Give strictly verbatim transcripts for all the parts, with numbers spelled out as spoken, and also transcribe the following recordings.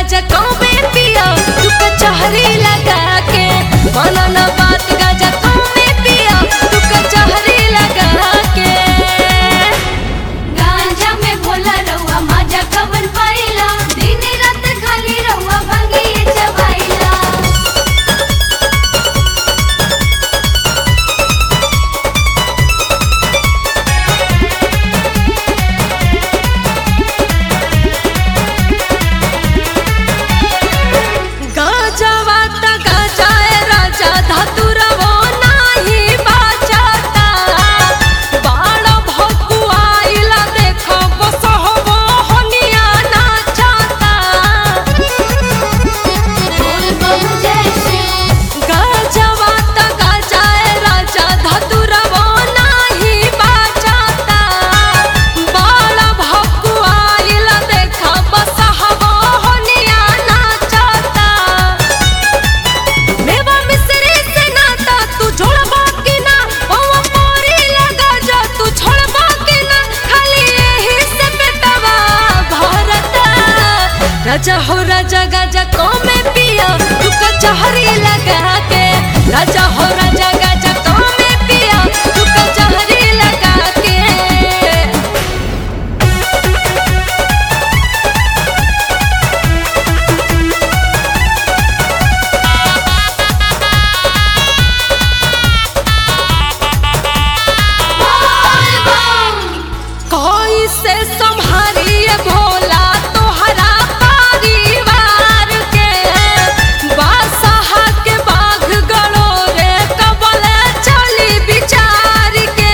गाजा कौवे पिया तू कचहरी लगा के माना ना बात गाजा कौवे पिया तू कचहरी लगा के। गांजा में भोला रहुआ माजा कवन पाइला दिन रात खाली रहुआ भंगी चबाइला। गाजा वाता गाजा ए राजा धतुरा वो नाही बाचाता बाड़ा भकुआइला देखो बसहबो हनिया नाचाता। बोल बम जय श्री गाजा वाता गाजा ए राजा धतुरा वो नाही बाचाता बाड़ा भकुआइला देखो बसहबो हनिया नाचाता। मेवा मिसरी से नाता तू जोड़बा कि ना ओवा पोरी लगा जा तू छोड़बा कि ना खाली यही से बेटवा भरता। राजा हो राजा गाजा कौमे पिया तू कचहरी लगा के राजा हो राजा गाजा कौमे पिया तू कचहरी लगा के। बोल बम कोई से संभारिए भोला तोहरा परिवार के बादशाह के बाघ गड़ो रे कबल चली विचार के।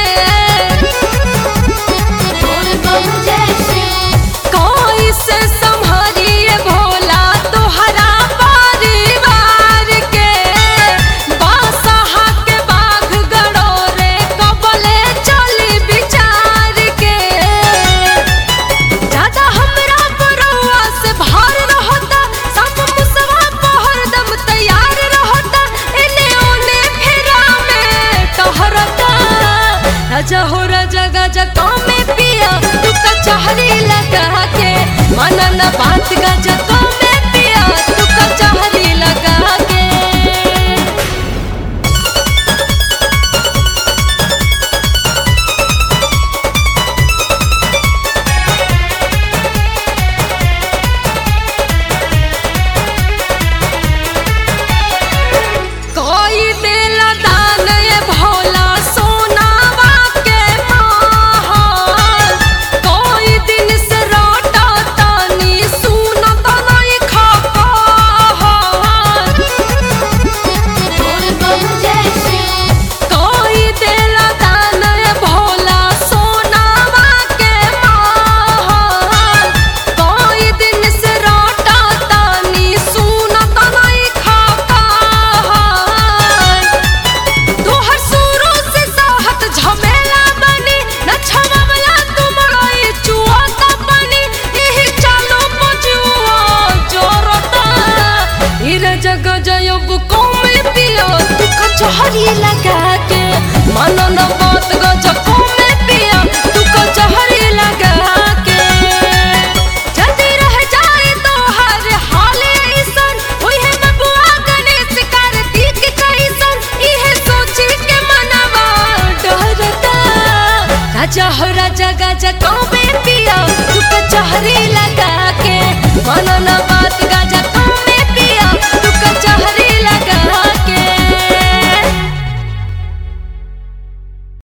बोल बम जय श्री कोई से संभारिए भोला तोहरा परिवार के बादशाह के बाघ गड़ो रे कबल चली विचार के। ज्यादा हमरा परवा से भार रहता सब मुसवा पहर दम तैयार रहता एने ओने फेरा में टहरता। राजा हो राजा गाजा कौमे पिया तू कचहरी लगा के माना ना बात गाजा कौमे पिया तू कचहरी लगा के। कोई देला दान ये भोला सोनावा के महल कोई दिन से रोटा तानी सुनत नहीं खपहल। बोल बम जय श्री कोई देला दान ये भोला सोनावा के महल कोई दिन से रोटा तानी सुनत नहीं खपहल। तोहर शुरू से साहत झमेला बनी न छवला तुमराई चुआ का बनी एही चालो पजुआ जोरता। हीर जग जयब कौमे पिया तू कचहरी लगा के मानो न बात गज कौमे पिया तू कचहरी लगा के। जल्दी रह जाए तो हर हाल ऐसन ओहे बबुआ गणेश कार्तिक कैसन इहे सोची के मनवा डरता। राजा हो राजा गाजा कौवे पिया तू कचहरी लगा के माना ना बात गाजा